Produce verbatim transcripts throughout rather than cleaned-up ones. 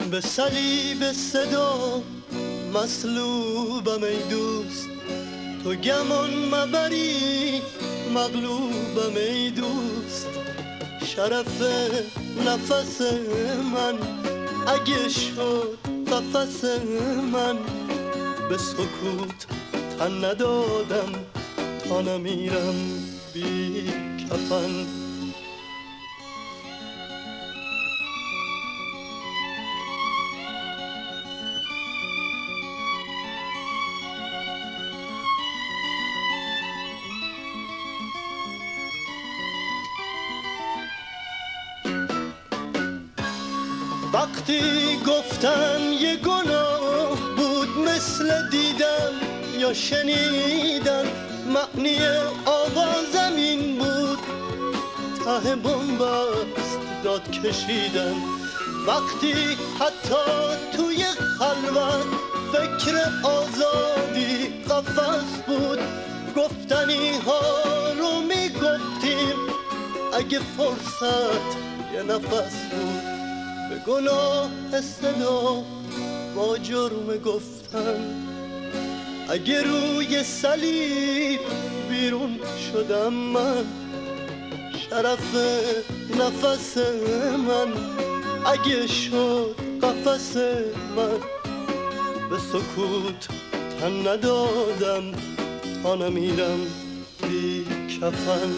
به صلیب صدا مصلوبم ای دوست، تو گمان مبری مغلوبم ای دوست. شرف نفس من اگه شد قفس من، به سکوت تن ندادم تا نمیرم بی کفن. وقتی گفتن یه گناه بود مثل دیدن یا شنیدن، معنی آوازم این بود ته بنبست داد کشیدن. وقتی حتی توی خلوت فکر آزادی قفس بود، گفتنی ها رو میگفتیم اگه فرصت یه نفس بود. به گناه صدا با جرم گفتن، اگه روی صلیب بیرون شدم من. شرف نفس من اگه شد قفس من، به سکوت تن ندادم تا نمیرم بی کفن.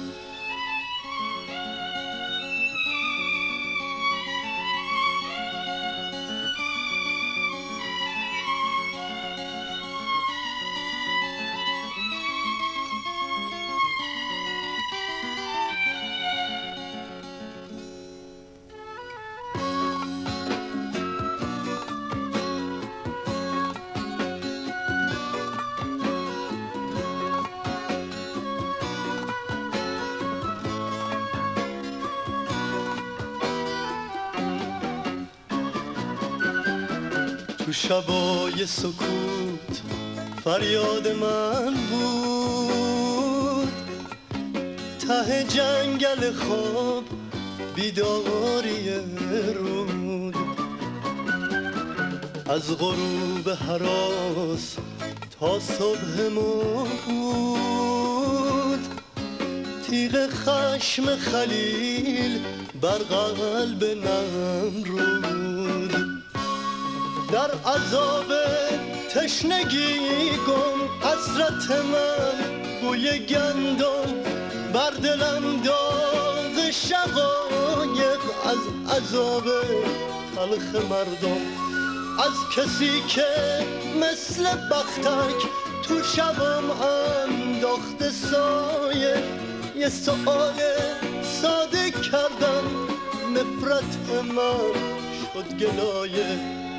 تو شبای سکوت فریاد من بود، ته جنگل خواب بیداری رود. از غروب هراس تا صبح ما بود، تیغ خشم خلیل بر قلب نمرود. در عذاب تشنگی گم حسرت من بوی گندم، بر دلم داغ شقایق از عذاب تلخ مردم. از کسی که مثل بختک تو شبم انداخته سایه، یه سؤال ساده کردم نفرت من شد گلایه.